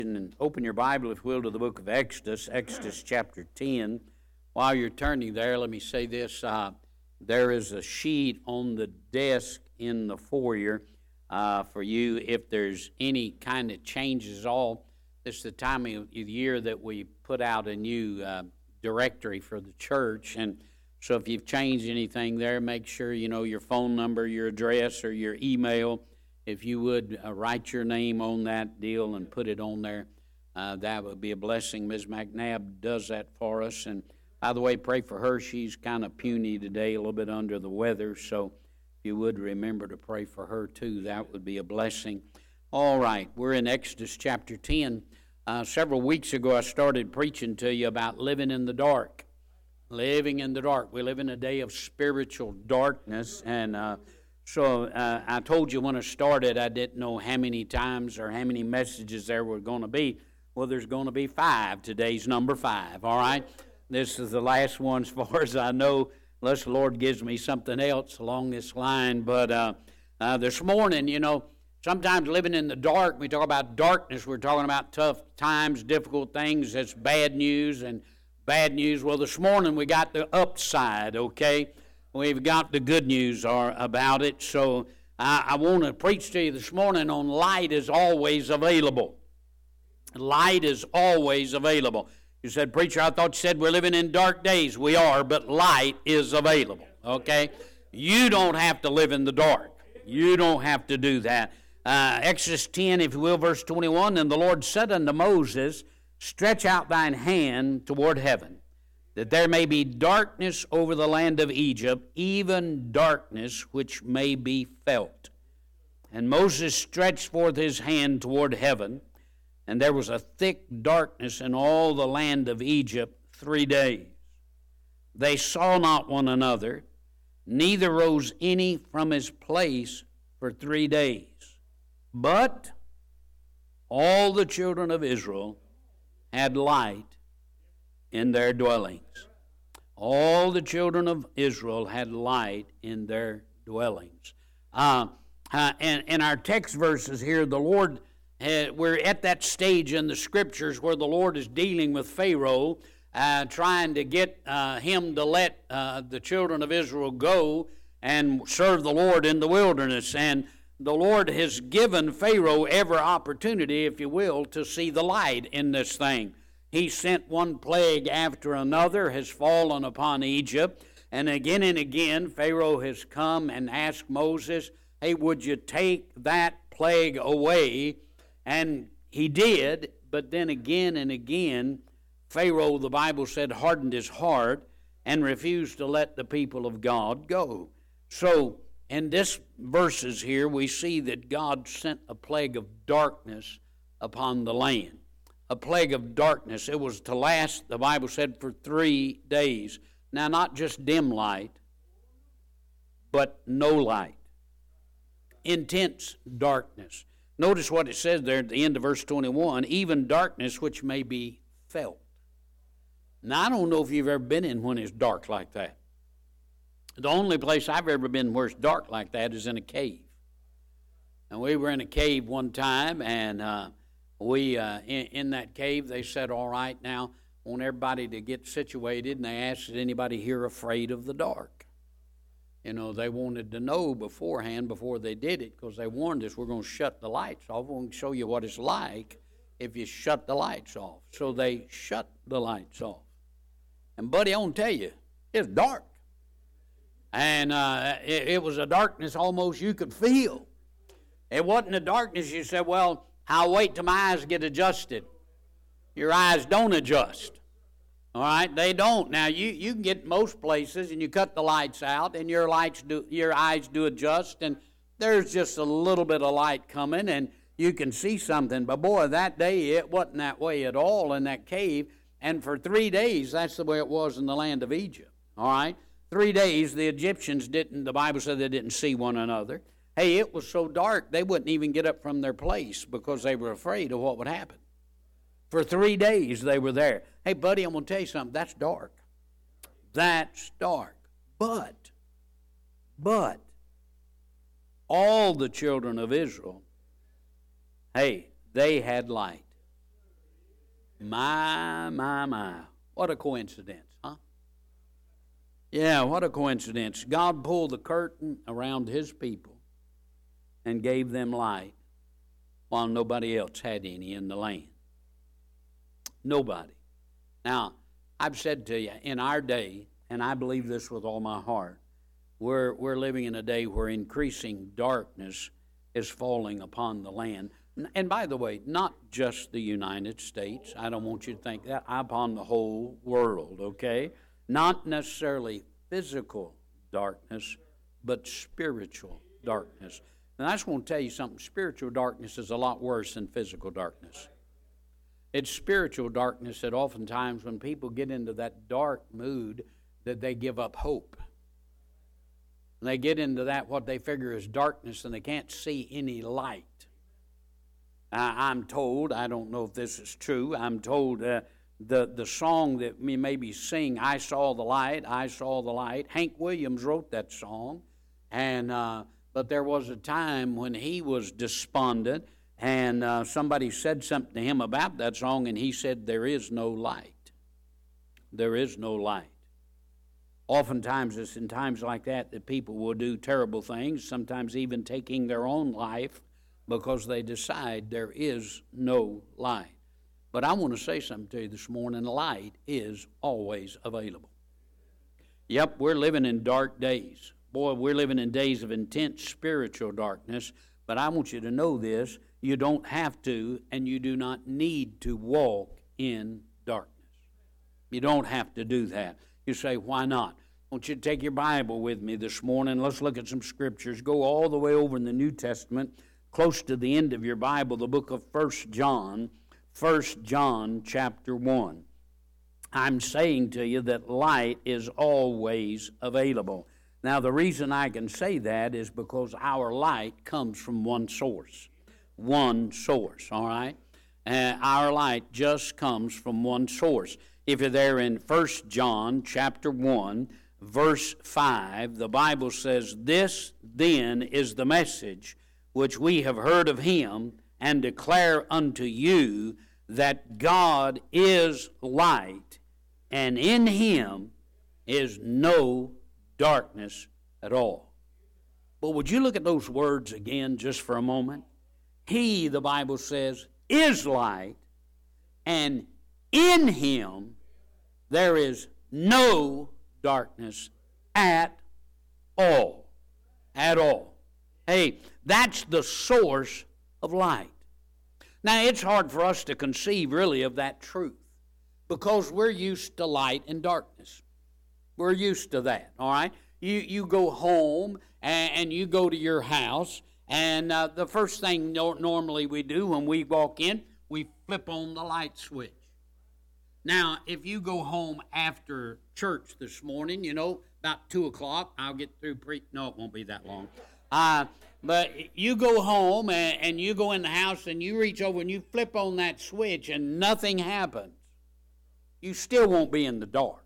And open your Bible, if you will, to the book of Exodus, Exodus chapter 10. While you're turning there, let me say this. There is a sheet on the desk in the foyer for you if there's any kind of changes at all. This is the time of the year that we put out a new directory for the church. And so if you've changed anything there, make sure you know your phone number, your address, or your email. If you would write your name on that deal and put it on there, that would be a blessing. Ms. McNabb does that for us. And by the way, pray for her. She's kind of puny today, a little bit under the weather. So if you would remember to pray for her too, that would be a blessing. All right, we're in Exodus chapter 10. Several weeks ago, I started preaching to you about living in the dark. Living in the dark. We live in a day of spiritual darkness, and So I told you when I started, I didn't know how many times or how many messages there were going to be. Well, there's going to be 5. Today's number 5, all right? This is the last one as far as I know, unless the Lord gives me something else along this line. But this morning, you know, sometimes living in the dark, we talk about darkness, we're talking about tough times, difficult things, that's bad news and bad news. Well, this morning we got the upside, okay? We've got the good news about it, so I want to preach to you this morning on light is always available. Light is always available. You said, preacher, I thought you said we're living in dark days. We are, but light is available, okay? You don't have to live in the dark. You don't have to do that. Exodus 10, if you will, verse 21, And the Lord said unto Moses, Stretch out thine hand toward heaven, that there may be darkness over the land of Egypt, even darkness which may be felt. And Moses stretched forth his hand toward heaven, and there was a thick darkness in all the land of Egypt 3 days. They saw not one another, neither rose any from his place for 3 days. But all the children of Israel had light in their dwellings. All the children of Israel had light in their dwellings. And our text verses here, the Lord, we're at that stage in the Scriptures where the Lord is dealing with Pharaoh, trying to get him to let the children of Israel go and serve the Lord in the wilderness. And the Lord has given Pharaoh every opportunity, if you will, to see the light in this thing. He sent one plague after another, has fallen upon Egypt. And again, Pharaoh has come and asked Moses, hey, would you take that plague away? And he did, but then again and again, Pharaoh, the Bible said, hardened his heart and refused to let the people of God go. So in this verses here, we see that God sent a plague of darkness upon the land. A plague of darkness. It was to last, the Bible said, for 3 days. Now, not just dim light, but no light. Intense darkness. Notice what it says there at the end of verse 21, even darkness which may be felt. Now, I don't know if you've ever been in when it's dark like that. The only place I've ever been where it's dark like that is in a cave. And we were in a cave one time, and in that cave, they said, all right, now, I want everybody to get situated, and they asked, is anybody here afraid of the dark? You know, they wanted to know beforehand, before they did it, because they warned us, we're going to shut the lights off. We're going to show you what it's like if you shut the lights off. So they shut the lights off. And, buddy, I want to tell you, it's dark. And it was a darkness almost you could feel. It wasn't a darkness you said, well, I'll wait till my eyes get adjusted. Your eyes don't adjust. All right? They don't. Now, you can get most places and you cut the lights out and your eyes do adjust, and there's just a little bit of light coming and you can see something. But, boy, that day it wasn't that way at all in that cave. And for 3 days, that's the way it was in the land of Egypt. All right? 3 days, the Egyptians the Bible said they didn't see one another. Hey, it was so dark they wouldn't even get up from their place because they were afraid of what would happen. For 3 days they were there. Hey, buddy, I'm going to tell you something. That's dark. That's dark. But, all the children of Israel, hey, they had light. My. What a coincidence, huh? Yeah, what a coincidence. God pulled the curtain around his people and gave them light while nobody else had any in the land. Nobody. Now, I've said to you, in our day, and I believe this with all my heart, we're living in a day where increasing darkness is falling upon the land. And by the way, not just the United States. I don't want you to think that. Upon the whole world, okay? Not necessarily physical darkness, but spiritual darkness. And I just want to tell you something. Spiritual darkness is a lot worse than physical darkness. It's spiritual darkness that oftentimes when people get into that dark mood that they give up hope. And they get into that what they figure is darkness and they can't see any light. I'm told, I don't know if this is true, I'm told the song that we maybe sing, I Saw the Light, I Saw the Light, Hank Williams wrote that song, and but there was a time when he was despondent, and somebody said something to him about that song, and he said, there is no light. There is no light. Oftentimes it's in times like that people will do terrible things, sometimes even taking their own life, because they decide there is no light. But I want to say something to you this morning. Light is always available. Yep, we're living in dark days. Boy, we're living in days of intense spiritual darkness. But I want you to know this. You don't have to, and you do not need to walk in darkness. You don't have to do that. You say, why not? I want you to take your Bible with me this morning. Let's look at some scriptures. Go all the way over in the New Testament, close to the end of your Bible, the book of 1 John chapter 1. I'm saying to you that light is always available. Now, the reason I can say that is because our light comes from one source. One source, all right? Our light just comes from one source. If you're there in 1 John chapter 1, verse 5, the Bible says, this then is the message which we have heard of him, and declare unto you that God is light, and in him is no darkness at all. But would you look at those words again just for a moment? He, the Bible says, is light, and in him there is no darkness at all. At all. Hey, that's the source of light. Now, it's hard for us to conceive, really, of that truth because we're used to light and darkness. We're used to that, all right? You go home and you go to your house, and the first thing normally we do when we walk in, we flip on the light switch. Now, if you go home after church this morning, about 2 o'clock, I'll get through no, it won't be that long. But you go home and you go in the house and you reach over and you flip on that switch and nothing happens. You still won't be in the dark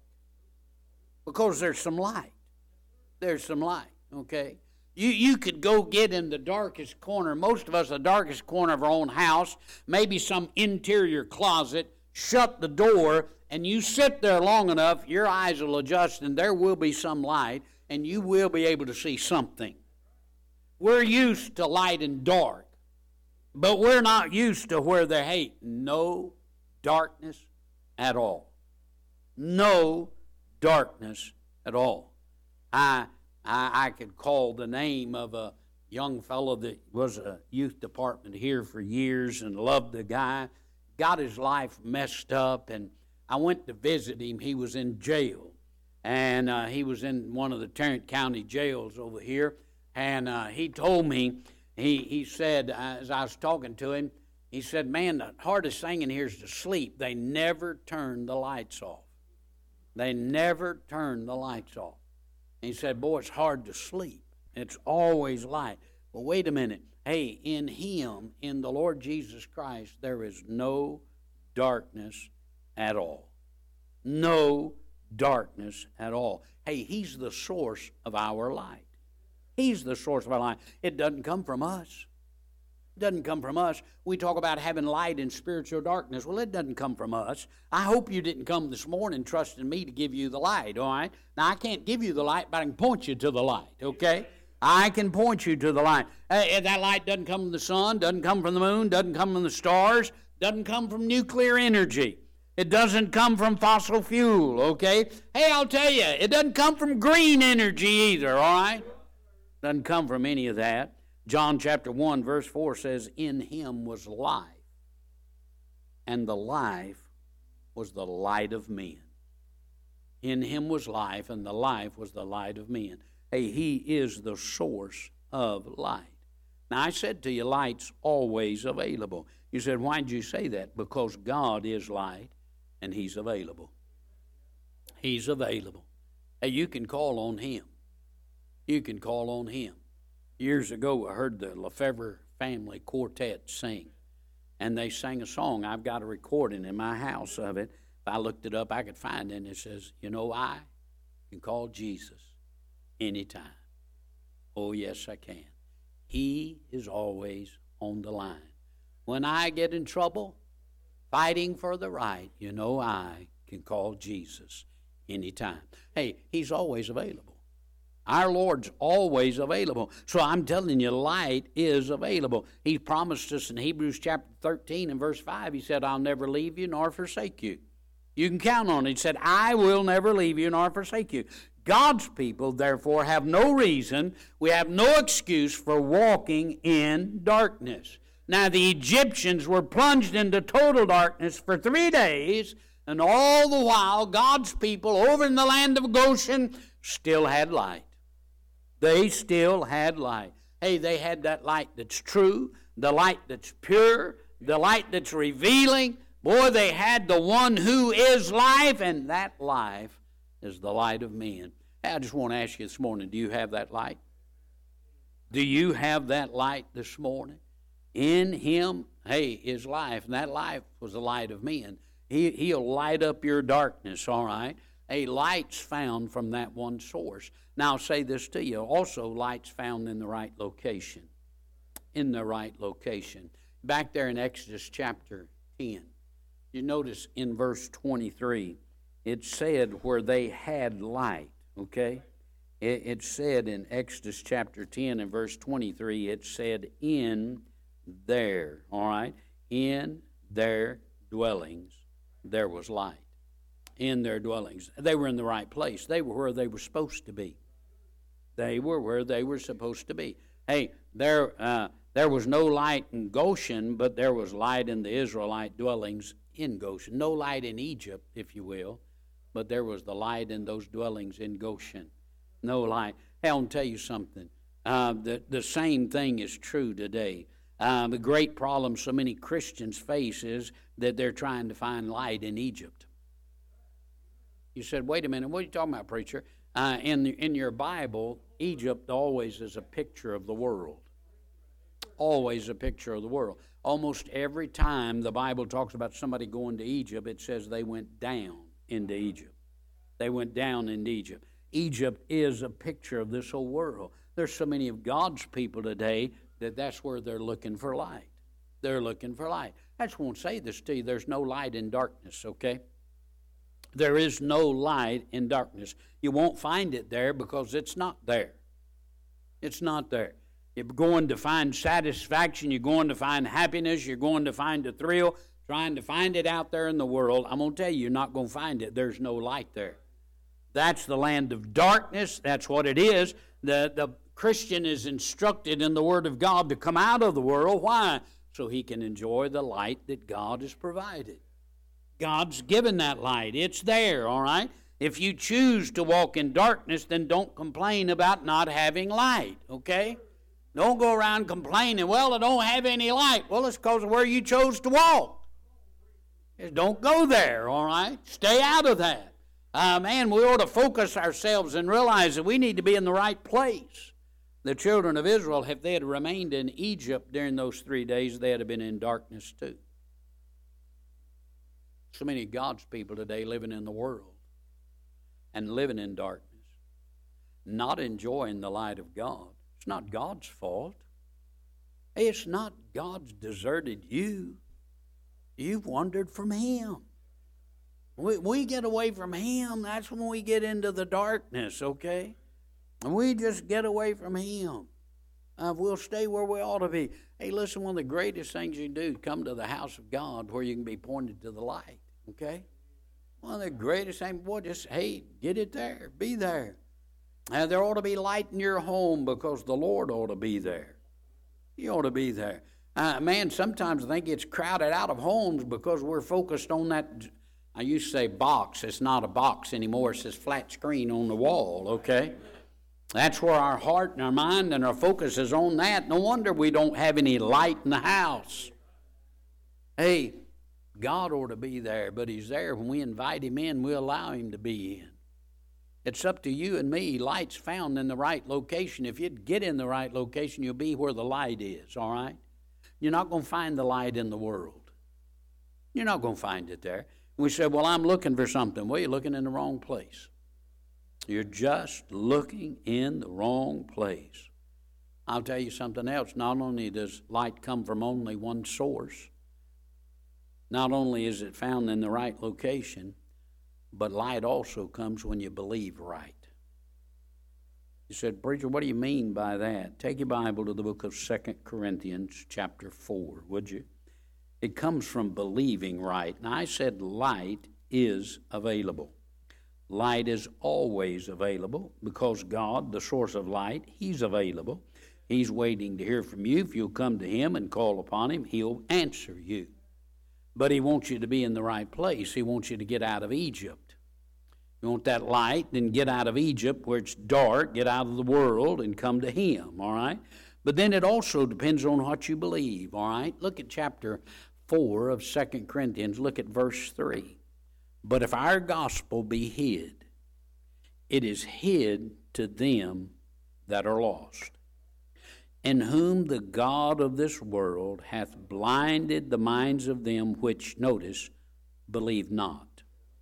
because there's some light. There's some light, okay? You could go get in the darkest corner, most of us the darkest corner of our own house, maybe some interior closet, shut the door, and you sit there long enough, your eyes will adjust and there will be some light and you will be able to see something. We're used to light and dark, but we're not used to where there ain't no darkness at all. No darkness at all. I could call the name of a young fellow that was a youth department here for years and loved the guy, got his life messed up, and I went to visit him. He was in jail, and he was in one of the Tarrant County jails over here. And he told me, he said, as I was talking to him, he said, man, the hardest thing in here is to sleep. They never turn the lights off. They never turn the lights off. And he said, boy, it's hard to sleep. It's always light. Well, wait a minute. Hey, in him, in the Lord Jesus Christ, there is no darkness at all. No darkness at all. Hey, he's the source of our light. He's the source of our light. It doesn't come from us. It doesn't come from us. We talk about having light in spiritual darkness. Well, it doesn't come from us. I hope you didn't come this morning trusting me to give you the light, all right? Now, I can't give you the light, but I can point you to the light, okay? I can point you to the light. That light doesn't come from the sun, doesn't come from the moon, doesn't come from the stars, doesn't come from nuclear energy. It doesn't come from fossil fuel, okay? Hey, I'll tell you, it doesn't come from green energy either, all right? Doesn't come from any of that. John chapter 1, verse 4 says, in him was life, and the life was the light of men. In him was life, and the life was the light of men. Hey, he is the source of light. Now, I said to you, light's always available. You said, why did you say that? Because God is light, and he's available. He's available. Hey, you can call on him. You can call on him. Years ago, I heard the Lefevre Family Quartet sing, and they sang a song. I've got a recording in my house of it. If I looked it up, I could find it, and it says, I can call Jesus anytime. Oh, yes, I can. He is always on the line. When I get in trouble, fighting for the right, I can call Jesus anytime. Hey, he's always available. Our Lord's always available. So I'm telling you, light is available. He promised us in Hebrews chapter 13 and verse 5, he said, I'll never leave you nor forsake you. You can count on it. He said, I will never leave you nor forsake you. God's people, therefore, have no reason, we have no excuse for walking in darkness. Now, the Egyptians were plunged into total darkness for 3 days, and all the while, God's people over in the land of Goshen still had light. They still had light. Hey, they had that light that's true, the light that's pure, the light that's revealing. Boy, they had the one who is life, and that life is the light of men. Hey, I just want to ask you this morning, do you have that light? Do you have that light this morning? In him, hey, is life, and that life was the light of men. He'll light up your darkness, all right? A light's found from that one source. Now, I'll say this to you. Also, light's found in the right location. In the right location. Back there in Exodus chapter 10, you notice in verse 23, it said where they had light, okay? It said in Exodus chapter 10 and verse 23, it said in their, all right? In their dwellings there was light. In their dwellings. They were in the right place. They were where they were supposed to be. They were where they were supposed to be. Hey, there was no light in Goshen, but there was light in the Israelite dwellings in Goshen. No light in Egypt, if you will, but there was the light in those dwellings in Goshen. No light. Hey, I'll tell you something. The same thing is true today. The great problem so many Christians face is that they're trying to find light in Egypt. You said, wait a minute, what are you talking about, preacher? In your Bible, Egypt always is a picture of the world. Always a picture of the world. Almost every time the Bible talks about somebody going to Egypt, it says they went down into Egypt. They went down into Egypt. Egypt is a picture of this whole world. There's so many of God's people today that's where they're looking for light. They're looking for light. I just won't say this to you. There's no light in darkness, okay? There is no light in darkness. You won't find it there because it's not there. It's not there. You're going to find satisfaction. You're going to find happiness. You're going to find a thrill. Trying to find it out there in the world. I'm going to tell you, you're not going to find it. There's no light there. That's the land of darkness. That's what it is. The Christian is instructed in the Word of God to come out of the world. Why? So he can enjoy the light that God has provided. God's given that light. It's there, all right? If you choose to walk in darkness, then don't complain about not having light, okay? Don't go around complaining, well, I don't have any light. Well, it's because of where you chose to walk. Just don't go there, all right? Stay out of that. Man, we ought to focus ourselves and realize that we need to be in the right place. The children of Israel, if they had remained in Egypt during those 3 days, they had been in darkness too. So many of God's people today living in the world and living in darkness, not enjoying the light of God. It's not God's fault. It's not God's deserted you. You've wandered from Him. We get away from Him, that's when we get into the darkness, okay? And we just get away from Him. We'll stay where we ought to be. Hey, listen, one of the greatest things you can do is come to the house of God where you can be pointed to the light, okay? One of the greatest things, boy, just, hey, get it there. Be there. There ought to be light in your home because the Lord ought to be there. He ought to be there. Man, sometimes I think it's crowded out of homes because we're focused on that. I used to say box. It's not a box anymore. It's this flat screen on the wall, okay? That's where our heart and our mind and our focus is on that. No wonder we don't have any light in the house. Hey, God ought to be there, but He's there. When we invite Him in, we allow Him to be in. It's up to you and me. Light's found in the right location. If you get in the right location, you'll be where the light is, all right? You're not going to find the light in the world. You're not going to find it there. We said, well, I'm looking for something. Well, you're looking in the wrong place. You're just looking in the wrong place. I'll tell you something else. Not only does light come from only one source, not only is it found in the right location, but light also comes when you believe right. You said, preacher, what do you mean by that? Take your Bible to the book of 2 Corinthians chapter 4, would you? It comes from believing right. Now, I said light is available. Light is always available because God, the source of light, He's available. He's waiting to hear from you. If you'll come to Him and call upon Him, He'll answer you. But He wants you to be in the right place. He wants you to get out of Egypt. You want that light, then get out of Egypt where it's dark, get out of the world and come to Him, all right? But then it also depends on what you believe, all right? Look at chapter 4 of 2 Corinthians. Look at verse 3. But if our gospel be hid, it is hid to them that are lost, in whom the God of this world hath blinded the minds of them which, notice, believe not,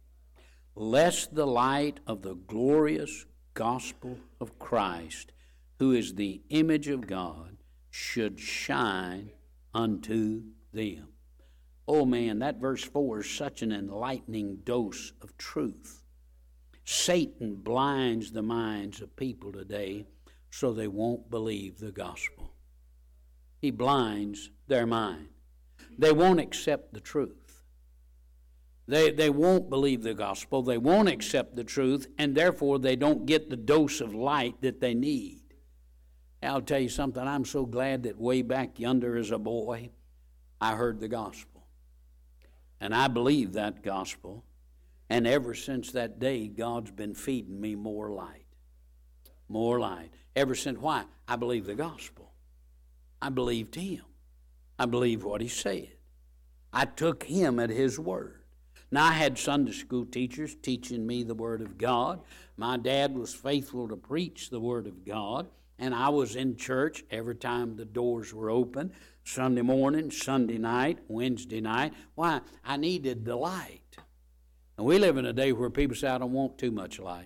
lest the light of the glorious gospel of Christ, who is the image of God, should shine unto them. Oh man, that verse 4 is such an enlightening dose of truth. Satan blinds the minds of people today so they won't believe the gospel. He blinds their mind. They won't accept the truth. They won't believe the gospel. They won't accept the truth, and therefore they don't get the dose of light that they need. I'll tell you something. I'm so glad that way back yonder as a boy, I heard the gospel. And I believe that gospel. And ever since that day, God's been feeding me more light. More light. Ever since, why? I believe the gospel. I believed Him. I believed what He said. I took Him at His word. Now, I had Sunday school teachers teaching me the Word of God. My dad was faithful to preach the Word of God. And I was in church every time the doors were open. Sunday morning, Sunday night, Wednesday night. Why? I needed the light. And we live in a day where people say, I don't want too much light.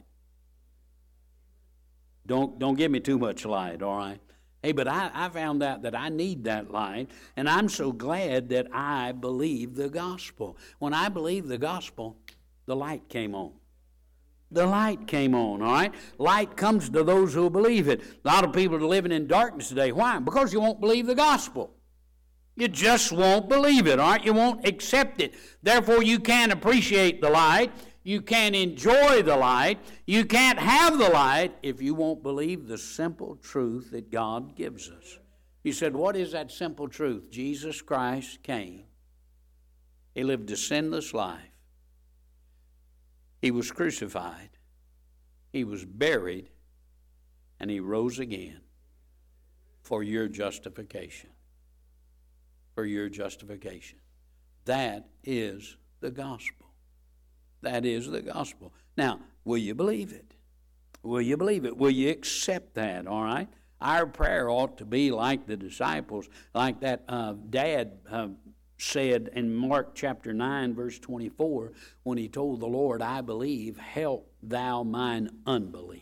Don't give me too much light, all right? Hey, but I found out that I need that light, and I'm so glad that I believe the gospel. When I believed the gospel, the light came on. The light came on, all right? Light comes to those who believe it. A lot of people are living in darkness today. Why? Because you won't believe the gospel. You just won't believe it, all right? You won't accept it. Therefore, you can't appreciate the light. You can't enjoy the light. You can't have the light if you won't believe the simple truth that God gives us. You said, what is that simple truth? Jesus Christ came. He lived a sinless life. He was crucified. He was buried. And He rose again for your justification. For your justification. That is the gospel. That is the gospel. Now, will you believe it? Will you believe it? Will you accept that, all right? Our prayer ought to be like the disciples, like that dad said in Mark chapter 9, verse 24, when he told the Lord, I believe, help thou mine unbelief.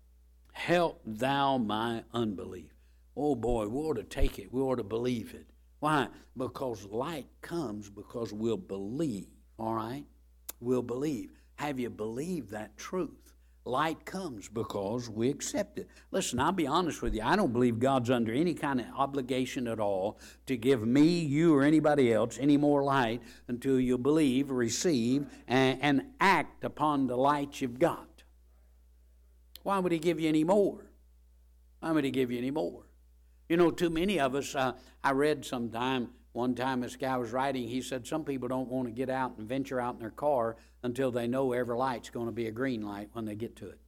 Help thou my unbelief. Oh boy, we ought to take it. We ought to believe it. Why? Because light comes because we'll believe, all right? We'll believe. Have you believed that truth? Light comes because we accept it. Listen, I'll be honest with you. I don't believe God's under any kind of obligation at all to give me, you, or anybody else any more light until you believe, receive, and act upon the light you've got. Why would He give you any more? Why would He give you any more? You know, too many of us, I read one time this guy was writing, he said some people don't want to get out and venture out in their car until they know every light's going to be a green light when they get to it.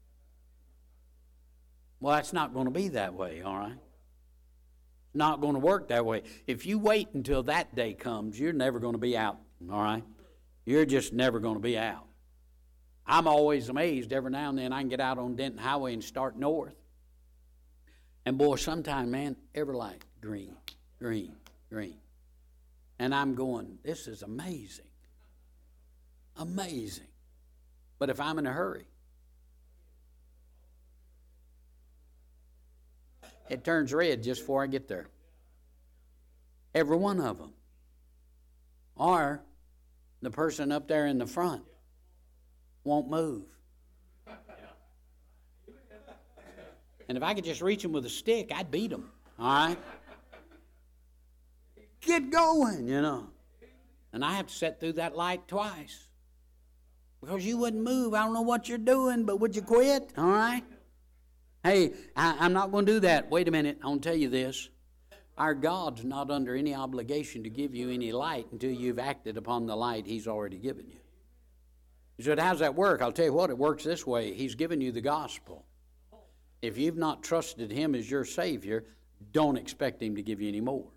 Well, that's not going to be that way, all right? It's not going to work that way. If you wait until that day comes, you're never going to be out, all right? You're just never going to be out. I'm always amazed every now and then I can get out on Denton Highway and start north. And boy, sometime, man, every light, green, green, green. And I'm going, this is amazing. Amazing. But if I'm in a hurry, it turns red just before I get there. Every one of them. Or the person up there in the front won't move. And if I could just reach them with a stick, I'd beat them. All right? Get going, you know. And I have to sit through that light twice. Because you wouldn't move. I don't know what you're doing, but would you quit? All right? Hey, I'm not going to do that. Wait a minute. I want to tell you this. Our God's not under any obligation to give you any light until you've acted upon the light He's already given you. You said, how's that work? I'll tell you what, it works this way. He's given you the gospel. If you've not trusted Him as your Savior, don't expect Him to give you any more.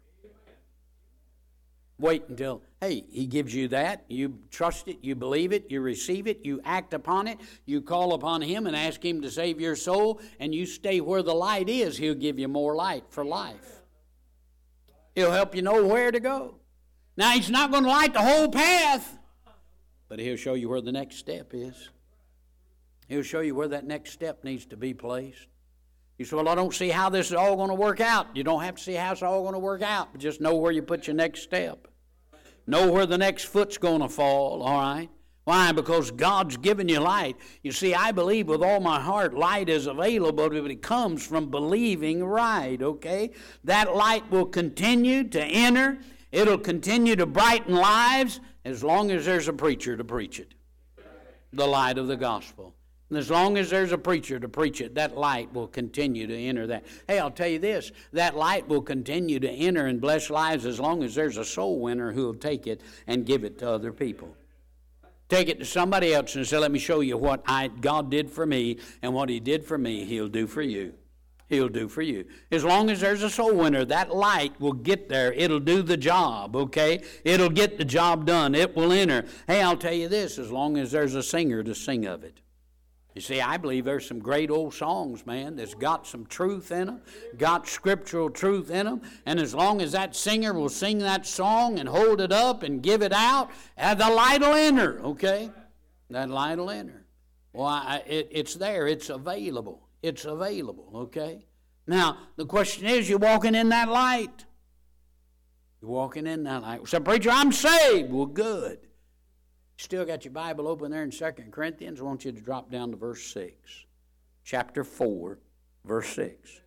Wait until, hey, He gives you that. You trust it, you believe it, you receive it, you act upon it, you call upon Him and ask Him to save your soul, and you stay where the light is. He'll give you more light for life. He'll help you know where to go. Now, He's not going to light the whole path, but He'll show you where the next step is. He'll show you where that next step needs to be placed. You say, well, I don't see how this is all going to work out. You don't have to see how it's all going to work out, but just know where you put your next step. Know where the next foot's going to fall, all right? Why? Because God's given you light. You see, I believe with all my heart light is available, but it comes from believing right, okay? That light will continue to enter. It'll continue to brighten lives as long as there's a preacher to preach it. The light of the gospel. And as long as there's a preacher to preach it, that light will continue to enter that. Hey, I'll tell you this, that light will continue to enter and bless lives as long as there's a soul winner who will take it and give it to other people. Take it to somebody else and say, let me show you what God did for me, and what He did for me, He'll do for you. He'll do for you. As long as there's a soul winner, that light will get there. It'll do the job, okay? It'll get the job done. It will enter. Hey, I'll tell you this, as long as there's a singer to sing of it. You see, I believe there's some great old songs, man, that's got some truth in them, got scriptural truth in them, and as long as that singer will sing that song and hold it up and give it out, the light will enter, okay? That light will enter. Well, it's there. It's available. It's available, okay? Now, the question is, you're walking in that light. You're walking in that light. So, preacher, I'm saved. Well, good. Still got your Bible open there in 2 Corinthians. I want you to drop down to verse 6. Chapter 4, verse 6.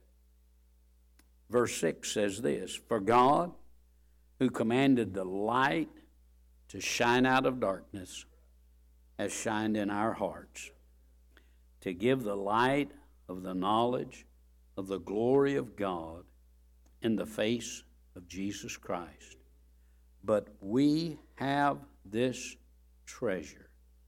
Verse 6 says this, for God, who commanded the light to shine out of darkness, has shined in our hearts, to give the light of the knowledge of the glory of God in the face of Jesus Christ. But we have this treasure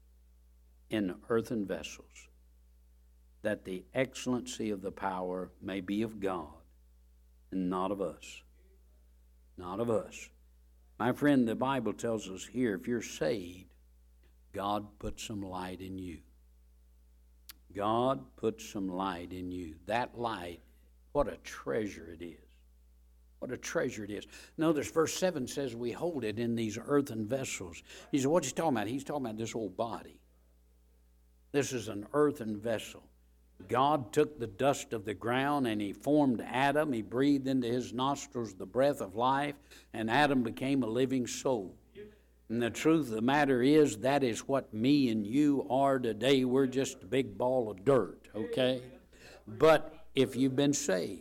in earthen vessels, that the excellency of the power may be of God and not of us. Not of us. My friend, the Bible tells us here, if you're saved, God put some light in you. God put some light in you. That light, what a treasure it is. What a treasure it is. Notice verse 7 says we hold it in these earthen vessels. He said, what's he talking about? He's talking about this old body. This is an earthen vessel. God took the dust of the ground and He formed Adam. He breathed into his nostrils the breath of life, and Adam became a living soul. And the truth of the matter is, that is what me and you are today. We're just a big ball of dirt, okay? But if you've been saved,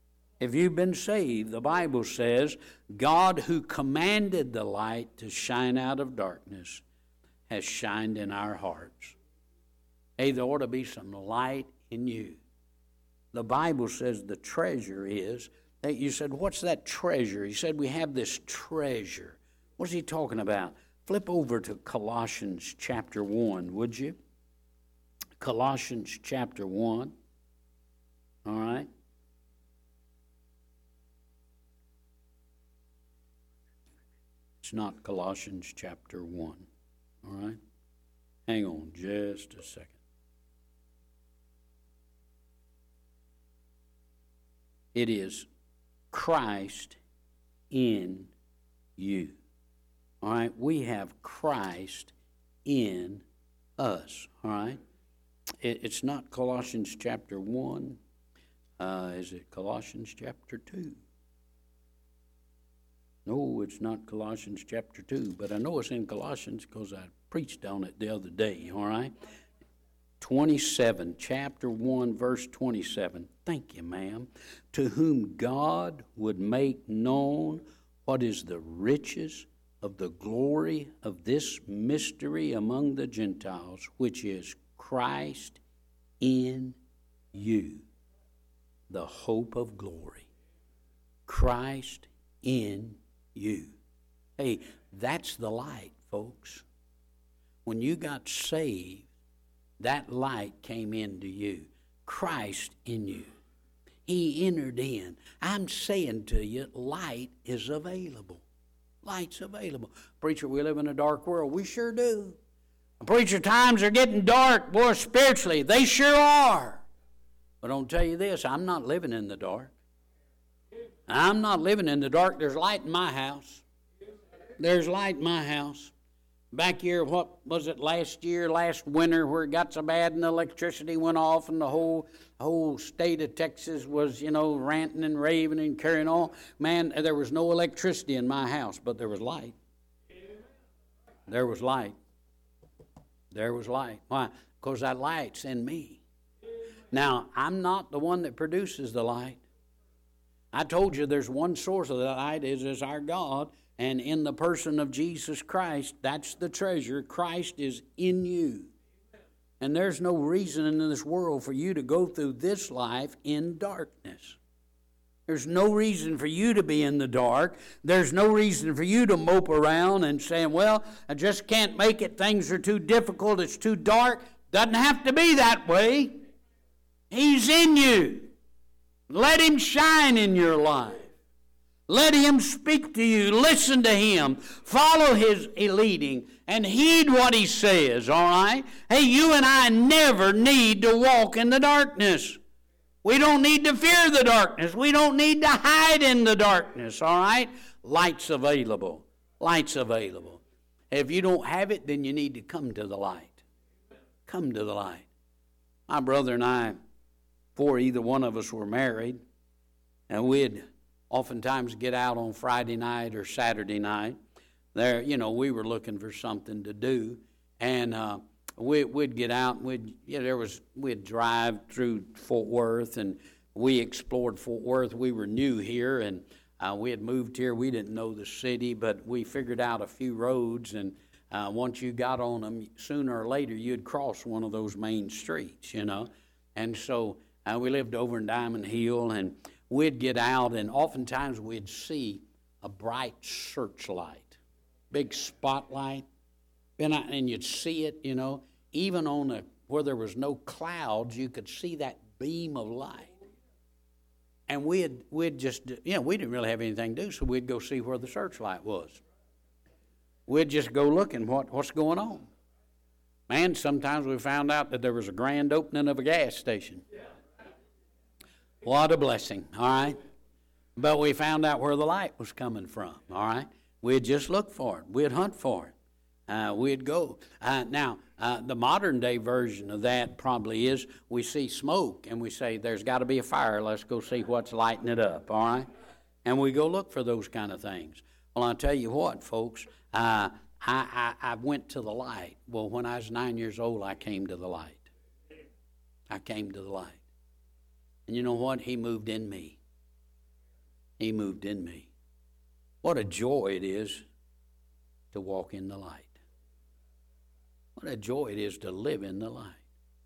the Bible says, God who commanded the light to shine out of darkness has shined in our hearts. Hey, there ought to be some light in you. The Bible says the treasure is, that you said, what's that treasure? He said, we have this treasure. What's he talking about? Flip over to Colossians chapter 1, would you? Colossians chapter 1. All right. It's not Colossians chapter 1. All right. Hang on just a second. It is Christ in you. All right, we have Christ in us. All right, it's not Colossians chapter 1. Is it Colossians chapter 2? No, it's not Colossians chapter 2, but I know it's in Colossians because I preached on it the other day. All right, 27, chapter 1, verse 27. Thank you, ma'am. To whom God would make known what is the riches of the glory of this mystery among the Gentiles, which is Christ in you, the hope of glory. Christ in you. Hey, that's the light, folks. When you got saved, that light came into you. Christ in you. He entered in. I'm saying to you, light is available. Light's available. Preacher, we live in a dark world. We sure do. Preacher, times are getting dark. Boy, spiritually, they sure are. But I'll tell you this, I'm not living in the dark. I'm not living in the dark. There's light in my house. There's light in my house. Back here, what was it, last winter, where it got so bad and the electricity went off and the whole state of Texas was, ranting and raving and carrying on. Man, there was no electricity in my house, but there was light. There was light. There was light. Why? Because that light's in me. Now, I'm not the one that produces the light. I told you there's one source of the light, is our God. And in the person of Jesus Christ, that's the treasure. Christ is in you. And there's no reason in this world for you to go through this life in darkness. There's no reason for you to be in the dark. There's no reason for you to mope around and saying, well, I just can't make it. Things are too difficult. It's too dark. Doesn't have to be that way. He's in you. Let Him shine in your life. Let Him speak to you. Listen to Him. Follow His leading and heed what He says, all right? Hey, you and I never need to walk in the darkness. We don't need to fear the darkness. We don't need to hide in the darkness, all right? Light's available. Light's available. If you don't have it, then you need to come to the light. Come to the light. My brother and I, before either one of us were married, and we'd oftentimes get out on Friday night or Saturday night. There, we were looking for something to do, and we'd get out. We'd drive through Fort Worth, and we explored Fort Worth. We were new here, and we had moved here. We didn't know the city, but we figured out a few roads, and once you got on them, sooner or later you'd cross one of those main streets, And so we lived over in Diamond Hill, and we'd get out, and oftentimes we'd see a bright searchlight, big spotlight, and you'd see it, even on where there was no clouds, you could see that beam of light. And we'd just, we didn't really have anything to do, so we'd go see where the searchlight was. We'd just go looking what's going on. Man, sometimes we found out that there was a grand opening of a gas station. What a blessing, all right? But we found out where the light was coming from, all right? We'd just look for it. We'd hunt for it. we'd go. Now, the modern day version of that probably is we see smoke and we say, there's got to be a fire. Let's go see what's lighting it up, all right? And we go look for those kind of things. Well, I'll tell you what, folks, I went to the light. Well, when I was 9 years old, I came to the light. I came to the light. And you know what? He moved in me. He moved in me. What a joy it is to walk in the light. What a joy it is to live in the light.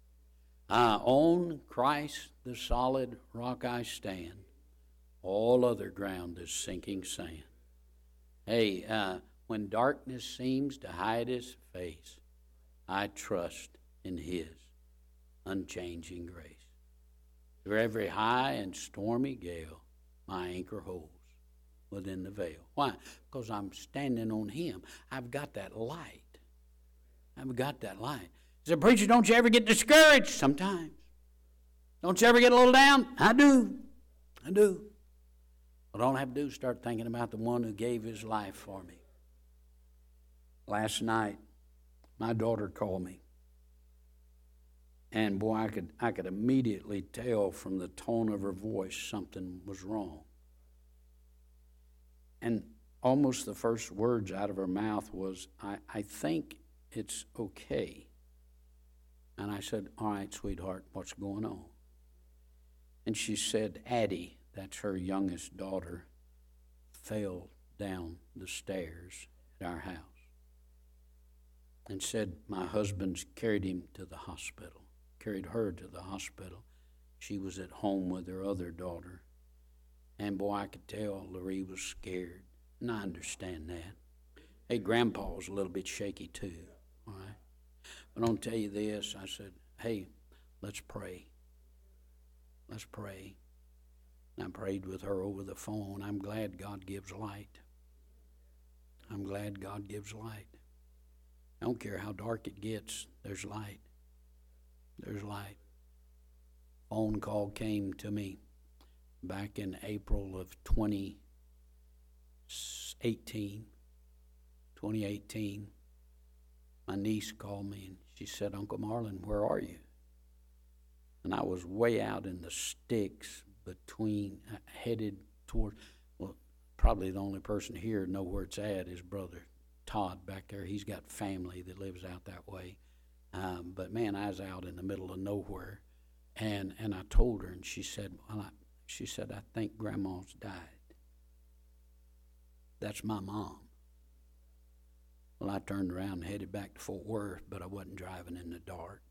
On Christ, the solid rock I stand. All other ground is sinking sand. Hey, when darkness seems to hide his face, I trust in his unchanging grace. Through every high and stormy gale, my anchor holds within the veil. Why? Because I'm standing on him. I've got that light. I've got that light. He said, preacher, don't you ever get discouraged? Sometimes. Don't you ever get a little down? I do. I do. But all I have to do is start thinking about the one who gave his life for me. Last night, my daughter called me. And boy, I could immediately tell from the tone of her voice something was wrong. And almost the first words out of her mouth was, I think it's okay. And I said, all right, sweetheart, what's going on? And she said, Addie, that's her youngest daughter, fell down the stairs at our house. And said, my husband's carried him to the hospital, carried her to the hospital. She was at home with her other daughter. And boy, I could tell Larry was scared. And I understand that. Hey, Grandpa was a little bit shaky too, all right? But I'll tell you this, I said, hey, let's pray. Let's pray. And I prayed with her over the phone. I'm glad God gives light. I'm glad God gives light. I don't care how dark it gets, there's light. There's light. Phone call came to me back in April of 2018. My niece called me and she said, Uncle Marlin, where are you? And I was way out in the sticks between, headed toward, well, probably the only person here to know where it's at is Brother Todd back there. He's got family that lives out that way. But man, I was out in the middle of nowhere. And I told her, and she said, I think Grandma's died. That's my mom. Well, I turned around and headed back to Fort Worth, but I wasn't driving in the dark.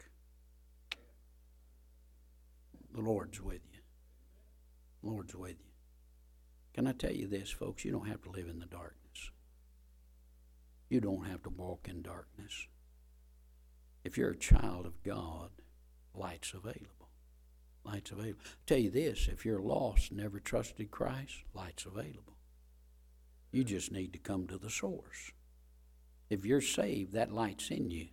The Lord's with you. The Lord's with you. Can I tell you this, folks? You don't have to live in the darkness. You don't have to walk in darkness. If you're a child of God, light's available. Light's available. I'll tell you this, if you're lost, never trusted Christ, light's available. You just need to come to the source. If you're saved, that light's in you.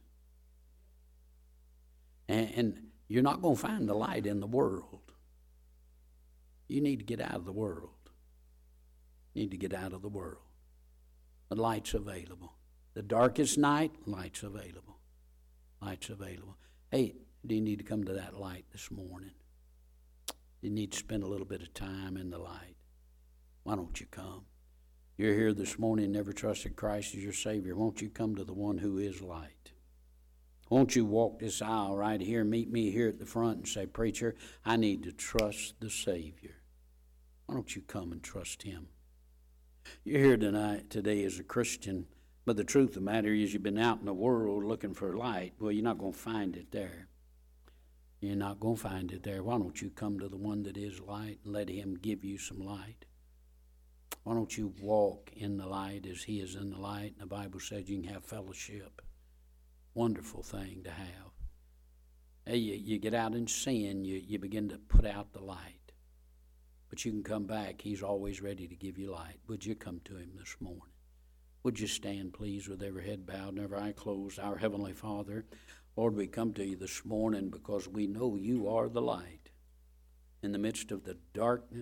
And you're not going to find the light in the world. You need to get out of the world. You need to get out of the world. The light's available. The darkest night, light's available. Light's available. Hey, do you need to come to that light this morning? You need to spend a little bit of time in the light. Why don't you come? You're here this morning, never trusted Christ as your Savior. Won't you come to the one who is light? Won't you walk this aisle right here, meet me here at the front and say, preacher, I need to trust the Savior. Why don't you come and trust him? You're here today as a Christian, but the truth of the matter is you've been out in the world looking for light. Well, you're not going to find it there. You're not going to find it there. Why don't you come to the one that is light and let him give you some light? Why don't you walk in the light as he is in the light? And the Bible says you can have fellowship. Wonderful thing to have. Hey, you get out in sin, you begin to put out the light. But you can come back. He's always ready to give you light. Would you come to him this morning? Would you stand, please, with every head bowed and every eye closed? Our Heavenly Father, Lord, we come to you this morning because we know you are the light in the midst of the darkness.